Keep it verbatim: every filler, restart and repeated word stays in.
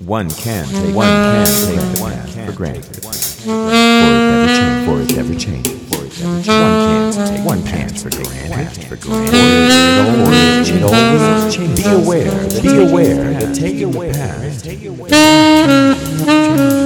One can't take one can't take one for granted. For it never changes. For it never changes. One can't take one can't for granted. For granted. For it always changes. Be aware. Be aware that taking the past